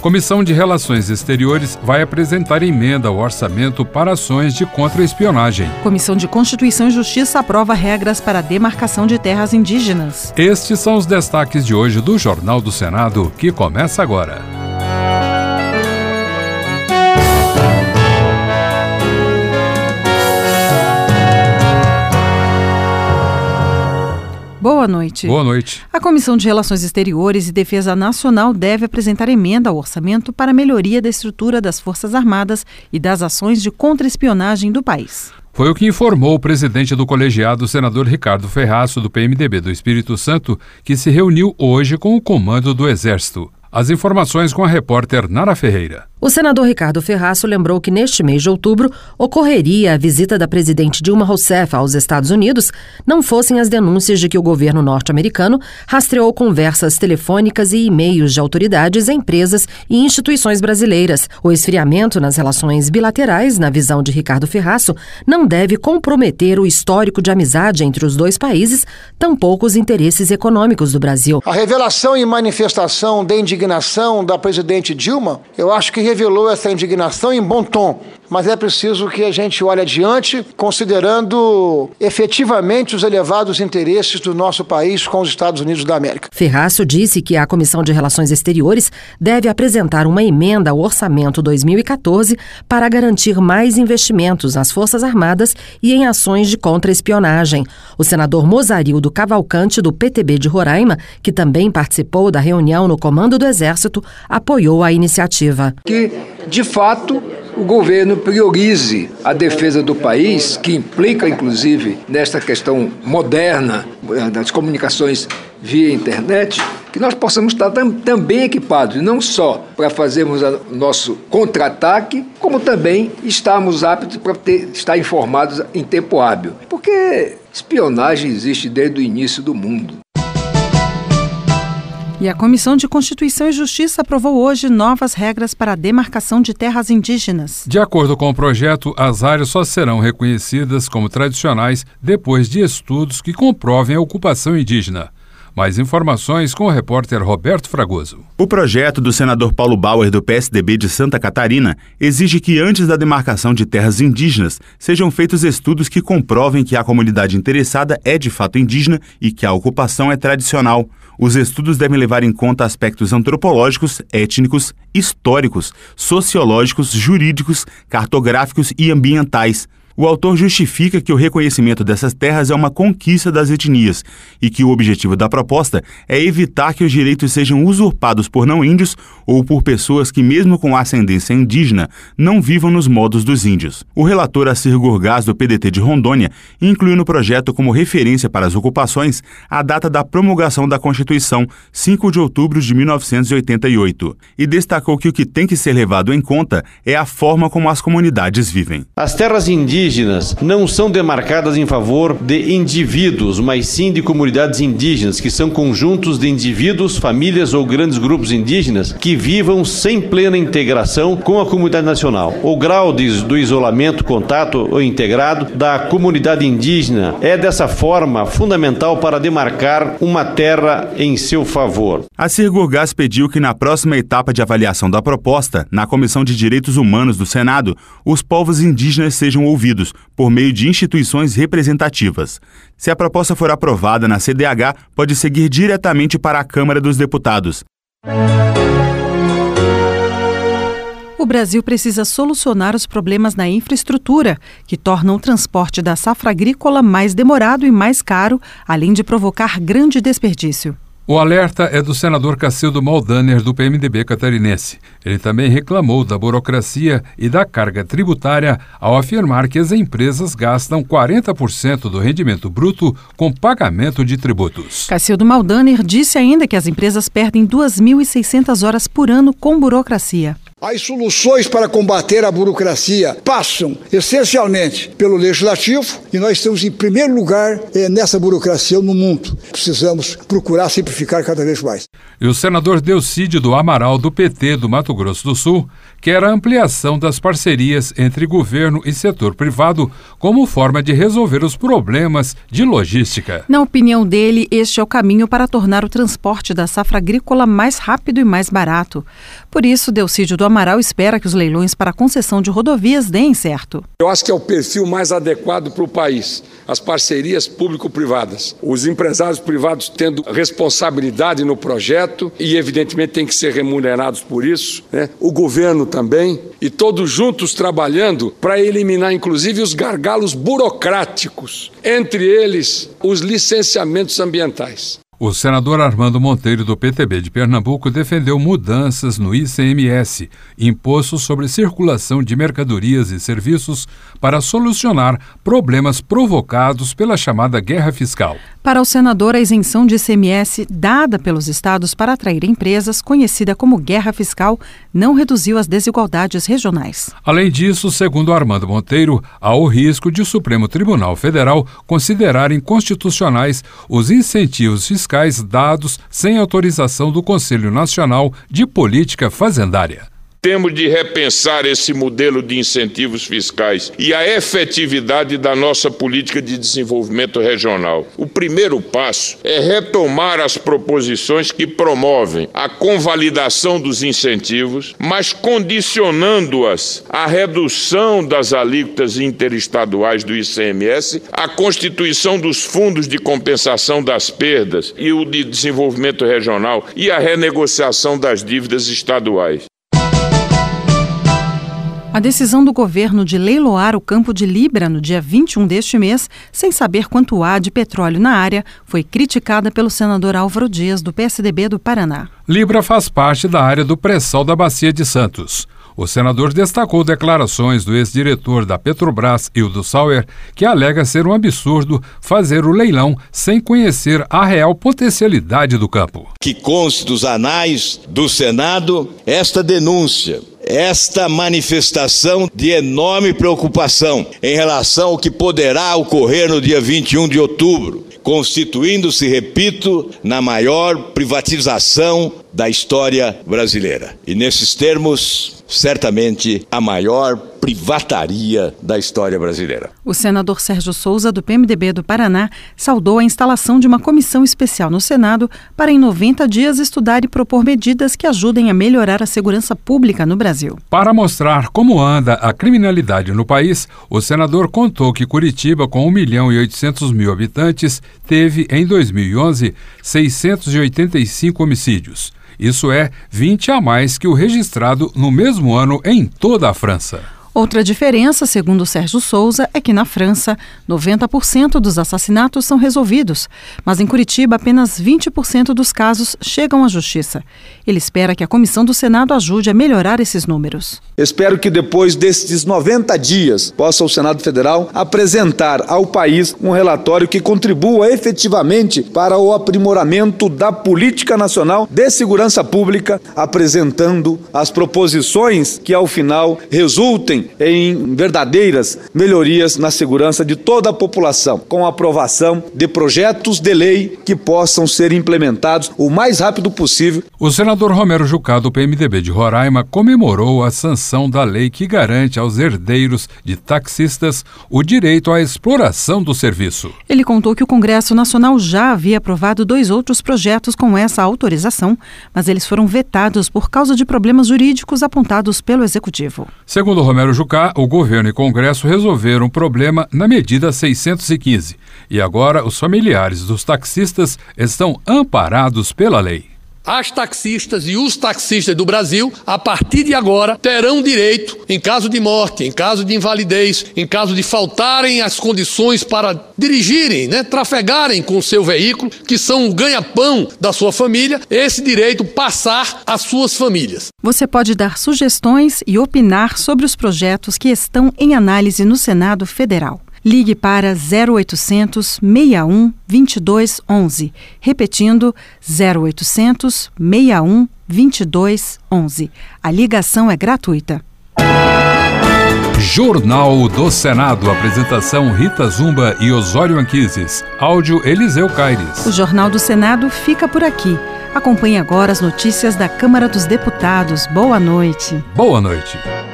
Comissão de Relações Exteriores vai apresentar emenda ao orçamento para ações de contra-espionagem. Comissão de Constituição e Justiça aprova regras para a demarcação de terras indígenas. Estes são os destaques de hoje do Jornal do Senado, que começa agora. Boa noite. Boa noite. A Comissão de Relações Exteriores e Defesa Nacional deve apresentar emenda ao orçamento para a melhoria da estrutura das Forças Armadas e das ações de contra-espionagem do país. Foi o que informou o presidente do colegiado, senador Ricardo Ferraço, do PMDB do Espírito Santo, que se reuniu hoje com o comando do Exército. As informações com a repórter Nara Ferreira. O senador Ricardo Ferraço lembrou que neste mês de outubro ocorreria a visita da presidente Dilma Rousseff aos Estados Unidos, não fossem as denúncias de que o governo norte-americano rastreou conversas telefônicas e e-mails de autoridades, empresas e instituições brasileiras. O esfriamento nas relações bilaterais, na visão de Ricardo Ferraço, não deve comprometer o histórico de amizade entre os dois países, tampouco os interesses econômicos do Brasil. A revelação e manifestação de indignação da presidente Dilma, eu acho que revelou essa indignação em bom tom, mas é preciso que a gente olhe adiante, considerando efetivamente os elevados interesses do nosso país com os Estados Unidos da América. Ferraço disse que a Comissão de Relações Exteriores deve apresentar uma emenda ao Orçamento 2014 para garantir mais investimentos nas Forças Armadas e em ações de contra-espionagem. O senador Mozarildo Cavalcante, do PTB de Roraima, que também participou da reunião no Comando do Exército, apoiou a iniciativa. Que, de fato, o governo priorize a defesa do país, que implica, inclusive, nesta questão moderna das comunicações via internet, que nós possamos estar também equipados, não só para fazermos o nosso contra-ataque, como também estarmos aptos para estar informados em tempo hábil. Porque espionagem existe desde o início do mundo. E a Comissão de Constituição e Justiça aprovou hoje novas regras para a demarcação de terras indígenas. De acordo com o projeto, as áreas só serão reconhecidas como tradicionais depois de estudos que comprovem a ocupação indígena. Mais informações com o repórter Roberto Fragoso. O projeto do senador Paulo Bauer, do PSDB de Santa Catarina, exige que antes da demarcação de terras indígenas sejam feitos estudos que comprovem que a comunidade interessada é de fato indígena e que a ocupação é tradicional. Os estudos devem levar em conta aspectos antropológicos, étnicos, históricos, sociológicos, jurídicos, cartográficos e ambientais. O autor justifica que o reconhecimento dessas terras é uma conquista das etnias e que o objetivo da proposta é evitar que os direitos sejam usurpados por não-índios ou por pessoas que, mesmo com ascendência indígena, não vivam nos modos dos índios. O relator Assir Gurgás, do PDT de Rondônia, incluiu no projeto como referência para as ocupações a data da promulgação da Constituição, 5 de outubro de 1988, e destacou que o que tem que ser levado em conta é a forma como as comunidades vivem. As terras indígenas não são demarcadas em favor de indivíduos, mas sim de comunidades indígenas, que são conjuntos de indivíduos, famílias ou grandes grupos indígenas que vivam sem plena integração com a comunidade nacional. O grau do isolamento, contato ou integrado da comunidade indígena é, dessa forma, fundamental para demarcar uma terra em seu favor. Assir Gurgás pediu que na próxima etapa de avaliação da proposta, na Comissão de Direitos Humanos do Senado, os povos indígenas sejam ouvidos por meio de instituições representativas. Se a proposta for aprovada na CDH, pode seguir diretamente para a Câmara dos Deputados. O Brasil precisa solucionar os problemas na infraestrutura, que tornam o transporte da safra agrícola mais demorado e mais caro, além de provocar grande desperdício. O alerta é do senador Cacildo Maldaner, do PMDB catarinense. Ele também reclamou da burocracia e da carga tributária ao afirmar que as empresas gastam 40% do rendimento bruto com pagamento de tributos. Cacildo Maldaner disse ainda que as empresas perdem 2.600 horas por ano com burocracia. As soluções para combater a burocracia passam essencialmente pelo legislativo e nós estamos em primeiro lugar nessa burocracia no mundo. Precisamos procurar simplificar cada vez mais. E o senador Delcídio do Amaral, do PT do Mato Grosso do Sul, quer a ampliação das parcerias entre governo e setor privado como forma de resolver os problemas de logística. Na opinião dele, este é o caminho para tornar o transporte da safra agrícola mais rápido e mais barato. Por isso, Delcídio do Amaral espera que os leilões para a concessão de rodovias deem certo. Eu acho que é o perfil mais adequado para o país, as parcerias público-privadas. Os empresários privados tendo responsabilidade no projeto e, evidentemente, tem que ser remunerados por isso, né? O governo também, e todos juntos trabalhando para eliminar, inclusive, os gargalos burocráticos, entre eles os licenciamentos ambientais. O senador Armando Monteiro, do PTB de Pernambuco, defendeu mudanças no ICMS, Imposto sobre Circulação de Mercadorias e Serviços, para solucionar problemas provocados pela chamada guerra fiscal. Para o senador, a isenção de ICMS dada pelos estados para atrair empresas, conhecida como guerra fiscal, não reduziu as desigualdades regionais. Além disso, segundo Armando Monteiro, há o risco de o Supremo Tribunal Federal considerar inconstitucionais os incentivos fiscais dados sem autorização do Conselho Nacional de Política Fazendária. Temos de repensar esse modelo de incentivos fiscais e a efetividade da nossa política de desenvolvimento regional. O primeiro passo é retomar as proposições que promovem a convalidação dos incentivos, mas condicionando-as à redução das alíquotas interestaduais do ICMS, à constituição dos fundos de compensação das perdas e o de desenvolvimento regional e a renegociação das dívidas estaduais. A decisão do governo de leiloar o campo de Libra no dia 21 deste mês, sem saber quanto há de petróleo na área, foi criticada pelo senador Álvaro Dias, do PSDB do Paraná. Libra faz parte da área do pré-sal da Bacia de Santos. O senador destacou declarações do ex-diretor da Petrobras, Hildo Sauer, que alega ser um absurdo fazer o leilão sem conhecer a real potencialidade do campo. Que conste dos anais do Senado esta denúncia, esta manifestação de enorme preocupação em relação ao que poderá ocorrer no dia 21 de outubro, constituindo-se, repito, na maior privatização da história brasileira. E nesses termos, certamente, a maior privataria da história brasileira. O senador Sérgio Souza, do PMDB do Paraná, saudou a instalação de uma comissão especial no Senado para, em 90 dias, estudar e propor medidas que ajudem a melhorar a segurança pública no Brasil. Para mostrar como anda a criminalidade no país, o senador contou que Curitiba, com 1.800.000 habitantes, teve, em 2011, 685 homicídios. Isso é 20 a mais que o registrado no mesmo ano em toda a França. Outra diferença, segundo Sérgio Souza, é que na França, 90% dos assassinatos são resolvidos, mas em Curitiba apenas 20% dos casos chegam à justiça. Ele espera que a comissão do Senado ajude a melhorar esses números. Espero que depois destes 90 dias possa o Senado Federal apresentar ao país um relatório que contribua efetivamente para o aprimoramento da política nacional de segurança pública, apresentando as proposições que ao final resultem em verdadeiras melhorias na segurança de toda a população, com a aprovação de projetos de lei que possam ser implementados o mais rápido possível. O senador Romero Jucá, do PMDB de Roraima, comemorou a sanção da lei que garante aos herdeiros de taxistas o direito à exploração do serviço. Ele contou que o Congresso Nacional já havia aprovado 2 outros projetos com essa autorização, mas eles foram vetados por causa de problemas jurídicos apontados pelo Executivo. Segundo Romero Jucá, o governo e Congresso resolveram um problema na medida 615 e agora os familiares dos taxistas estão amparados pela lei. As taxistas e os taxistas do Brasil, a partir de agora, terão direito, em caso de morte, em caso de invalidez, em caso de faltarem as condições para dirigirem, trafegarem com o seu veículo, que são o ganha-pão da sua família, esse direito passar às suas famílias. Você pode dar sugestões e opinar sobre os projetos que estão em análise no Senado Federal. Ligue para 0800 61 22 11, repetindo 0800 61 2211. A ligação é gratuita. Jornal do Senado. Apresentação Rita Zumba e Osório Anquises. Áudio Eliseu Caires. O Jornal do Senado fica por aqui. Acompanhe agora as notícias da Câmara dos Deputados. Boa noite. Boa noite.